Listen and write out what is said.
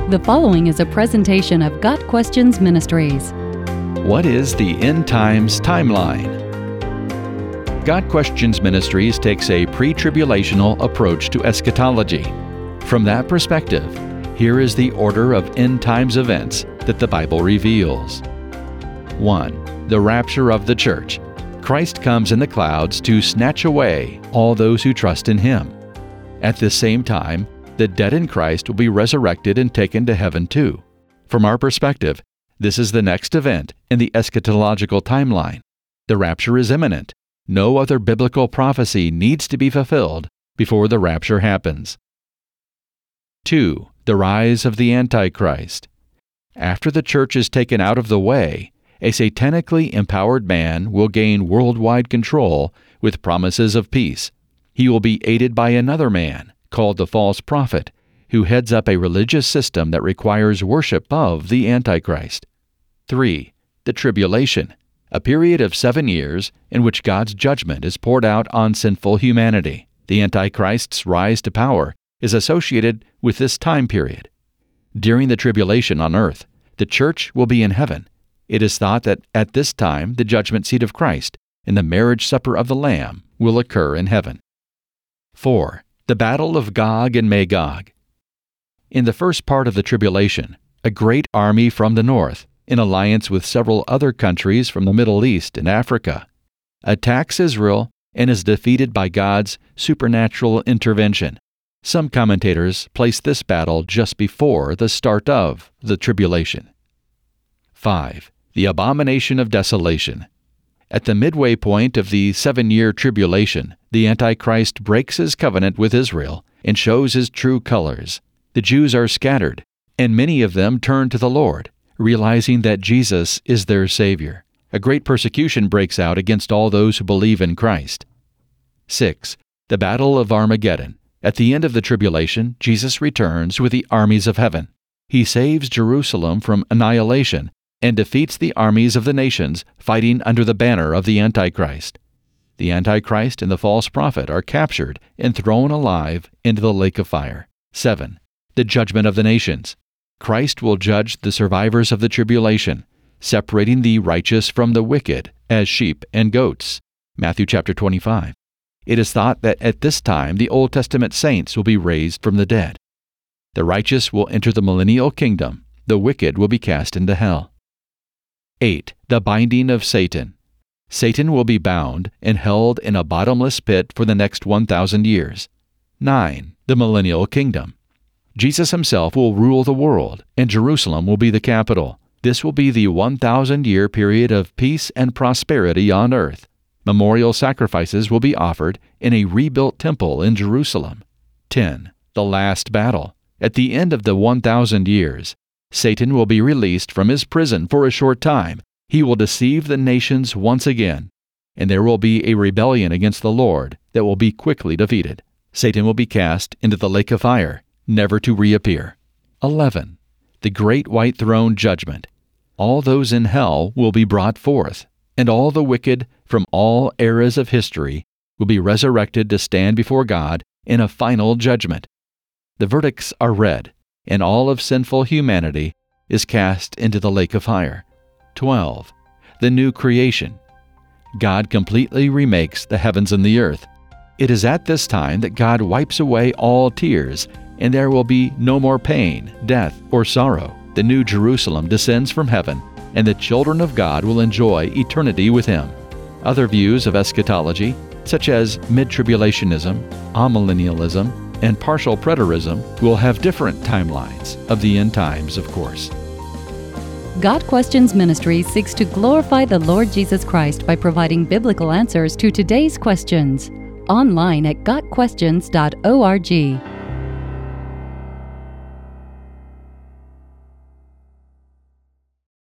The following is a presentation of Got Questions Ministries. What is the End Times Timeline? Got Questions Ministries takes a pre-tribulational approach to eschatology. From that perspective, here is the order of end times events that the Bible reveals. 1. The rapture of the church. Christ comes in the clouds to snatch away all those who trust in Him. At the same time, the dead in Christ will be resurrected and taken to heaven too. From our perspective, this is the next event in the eschatological timeline. The rapture is imminent. No other biblical prophecy needs to be fulfilled before the rapture happens. 2. The rise of the Antichrist. After the church is taken out of the way, a satanically empowered man will gain worldwide control with promises of peace. He will be aided by another man, called the false prophet, who heads up a religious system that requires worship of the Antichrist. 3. The tribulation, a period of 7 years in which God's judgment is poured out on sinful humanity. The Antichrist's rise to power is associated with this time period. During the tribulation on earth, the church will be in heaven. It is thought that at this time the judgment seat of Christ and the marriage supper of the Lamb will occur in heaven. 4. The Battle of Gog and Magog. In the first part of the tribulation, a great army from the north, in alliance with several other countries from the Middle East and Africa, attacks Israel and is defeated by God's supernatural intervention. Some commentators place this battle just before the start of the tribulation. 5. The Abomination of Desolation. At the midway point of the 7-year tribulation, the Antichrist breaks his covenant with Israel and shows his true colors. The Jews are scattered, and many of them turn to the Lord, realizing that Jesus is their Savior. A great persecution breaks out against all those who believe in Christ. 6. The Battle of Armageddon. At the end of the tribulation, Jesus returns with the armies of heaven. He saves Jerusalem from annihilation and defeats the armies of the nations fighting under the banner of the Antichrist. The Antichrist and the false prophet are captured and thrown alive into the lake of fire. 7. The judgment of the nations. Christ will judge the survivors of the tribulation, separating the righteous from the wicked as sheep and goats. Matthew chapter 25. It is thought that at this time the Old Testament saints will be raised from the dead. The righteous will enter the millennial kingdom. The wicked will be cast into hell. 8. The binding of Satan. Satan will be bound and held in a bottomless pit for the next 1,000 years. 9. The millennial kingdom. Jesus himself will rule the world, and Jerusalem will be the capital. This will be the 1,000-year period of peace and prosperity on earth. Memorial sacrifices will be offered in a rebuilt temple in Jerusalem. 10. The last battle. At the end of the 1,000 years, Satan will be released from his prison for a short time. He will deceive the nations once again, and there will be a rebellion against the Lord that will be quickly defeated. Satan will be cast into the lake of fire, never to reappear. 11. The Great White Throne Judgment. All those in hell will be brought forth, and all the wicked from all eras of history will be resurrected to stand before God in a final judgment. The verdicts are read, and all of sinful humanity is cast into the lake of fire. 12. The New Creation. God completely remakes the heavens and the earth. It is at this time that God wipes away all tears, and there will be no more pain, death, or sorrow. The New Jerusalem descends from heaven, and the children of God will enjoy eternity with Him. Other views of eschatology, such as mid-tribulationism, amillennialism, and partial preterism, will have different timelines of the end times, of course. Got Questions Ministries seeks to glorify the Lord Jesus Christ by providing biblical answers to today's questions. Online at gotquestions.org.